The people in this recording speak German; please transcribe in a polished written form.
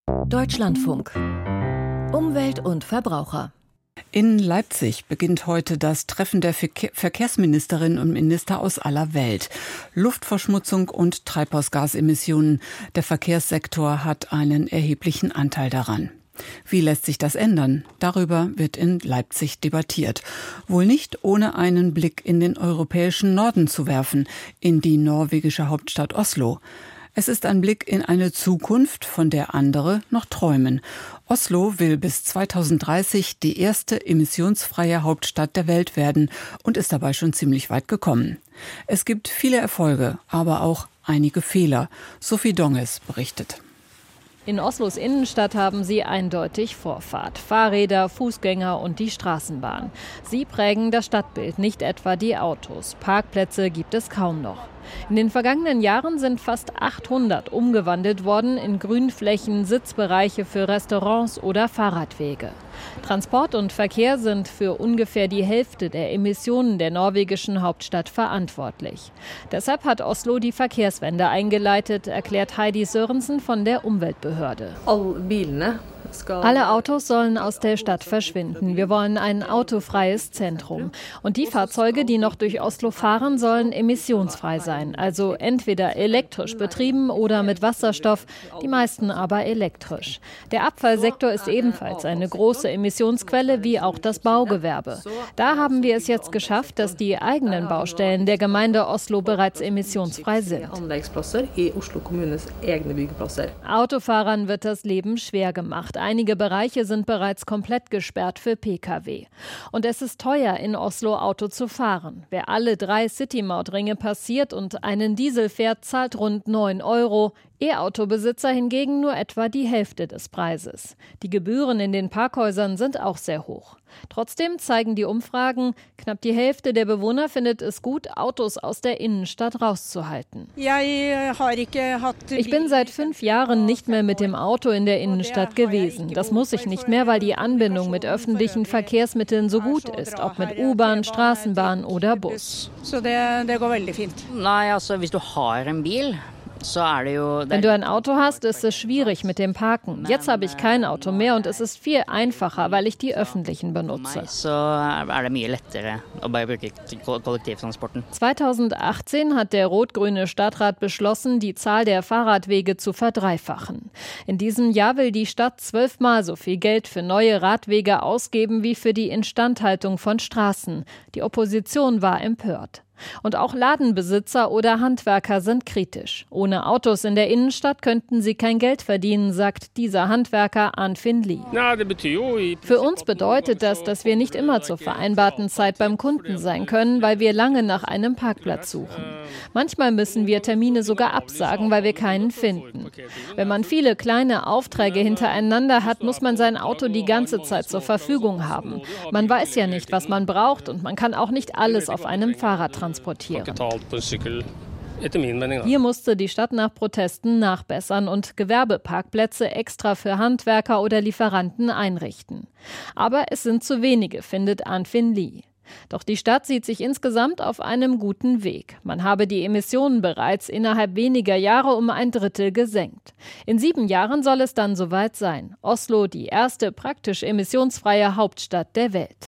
Deutschlandfunk. Umwelt und Verbraucher. In Leipzig beginnt heute das Treffen der Verkehrsministerinnen und Minister aus aller Welt. Luftverschmutzung und Treibhausgasemissionen. Der Verkehrssektor hat einen erheblichen Anteil daran. Wie lässt sich das ändern? Darüber wird in Leipzig debattiert. Wohl nicht ohne einen Blick in den europäischen Norden zu werfen, in die norwegische Hauptstadt Oslo. Es ist ein Blick in eine Zukunft, von der andere noch träumen. Oslo will bis 2030 die erste emissionsfreie Hauptstadt der Welt werden und ist dabei schon ziemlich weit gekommen. Es gibt viele Erfolge, aber auch einige Fehler. Sophie Donges berichtet. In Oslos Innenstadt haben sie eindeutig Vorfahrt. Fahrräder, Fußgänger und die Straßenbahn. Sie prägen das Stadtbild, nicht etwa die Autos. Parkplätze gibt es kaum noch. In den vergangenen Jahren sind fast 800 umgewandelt worden in Grünflächen, Sitzbereiche für Restaurants oder Fahrradwege. Transport und Verkehr sind für ungefähr die Hälfte der Emissionen der norwegischen Hauptstadt verantwortlich. Deshalb hat Oslo die Verkehrswende eingeleitet, erklärt Heidi Sørensen von der Umweltbehörde. Alle Autos sollen aus der Stadt verschwinden. Wir wollen ein autofreies Zentrum. Und die Fahrzeuge, die noch durch Oslo fahren, sollen emissionsfrei sein. Also entweder elektrisch betrieben oder mit Wasserstoff, die meisten aber elektrisch. Der Abfallsektor ist ebenfalls eine große Emissionsquelle, wie auch das Baugewerbe. Da haben wir es jetzt geschafft, dass die eigenen Baustellen der Gemeinde Oslo bereits emissionsfrei sind. Autofahrern wird das Leben schwer gemacht. Einige Bereiche sind bereits komplett gesperrt für Pkw. Und es ist teuer, in Oslo Auto zu fahren. Wer alle 3 City-Maut-Ringe passiert und einen Diesel fährt, zahlt rund 9 €. E-Auto-Besitzer hingegen nur etwa die Hälfte des Preises. Die Gebühren in den Parkhäusern sind auch sehr hoch. Trotzdem zeigen die Umfragen, knapp die Hälfte der Bewohner findet es gut, Autos aus der Innenstadt rauszuhalten. Ich bin seit 5 Jahren nicht mehr mit dem Auto in der Innenstadt gewesen. Das muss ich nicht mehr, weil die Anbindung mit öffentlichen Verkehrsmitteln so gut ist, ob mit U-Bahn, Straßenbahn oder Bus. Wenn du ein Auto hast, ist es schwierig mit dem Parken. Jetzt habe ich kein Auto mehr und es ist viel einfacher, weil ich die öffentlichen benutze. 2018 hat der rot-grüne Stadtrat beschlossen, die Zahl der Fahrradwege zu verdreifachen. In diesem Jahr will die Stadt 12-mal so viel Geld für neue Radwege ausgeben wie für die Instandhaltung von Straßen. Die Opposition war empört. Und auch Ladenbesitzer oder Handwerker sind kritisch. Ohne Autos in der Innenstadt könnten sie kein Geld verdienen, sagt dieser Handwerker Arnfinn Lie. Für uns bedeutet das, dass wir nicht immer zur vereinbarten Zeit beim Kunden sein können, weil wir lange nach einem Parkplatz suchen. Manchmal müssen wir Termine sogar absagen, weil wir keinen finden. Wenn man viele kleine Aufträge hintereinander hat, muss man sein Auto die ganze Zeit zur Verfügung haben. Man weiß ja nicht, was man braucht und man kann auch nicht alles auf einem Fahrrad transportieren. Hier musste die Stadt nach Protesten nachbessern und Gewerbeparkplätze extra für Handwerker oder Lieferanten einrichten. Aber es sind zu wenige, findet Arnfinn Lie. Doch die Stadt sieht sich insgesamt auf einem guten Weg. Man habe die Emissionen bereits innerhalb weniger Jahre um 1/3 gesenkt. In 7 Jahren soll es dann soweit sein. Oslo, die erste praktisch emissionsfreie Hauptstadt der Welt.